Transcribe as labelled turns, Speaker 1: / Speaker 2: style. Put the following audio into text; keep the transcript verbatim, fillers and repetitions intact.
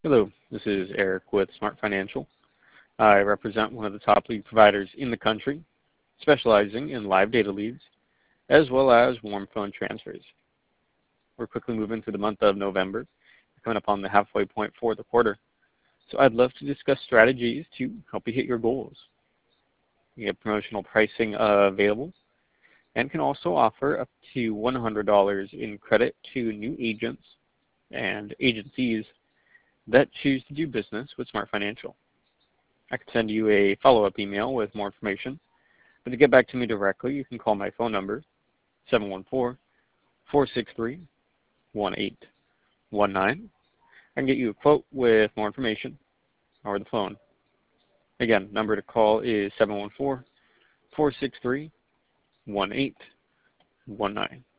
Speaker 1: Hello, this is Eric with Smart Financial. I represent one of the top lead providers in the country, specializing in live data leads, as well as warm phone transfers. We're quickly moving through the month of November, coming up on the halfway point for the quarter. So I'd love to discuss strategies to help you hit your goals. We have promotional pricing uh, available and can also offer up to one hundred dollars in credit to new agents and agencies that choose to do business with Smart Financial. I can send you a follow-up email with more information, but to get back to me directly, you can call my phone number, seven one four, four six three, one eight one nine. I can get you a quote with more information or the phone. Again, number to call is seven one four, four six three, one eight one nine.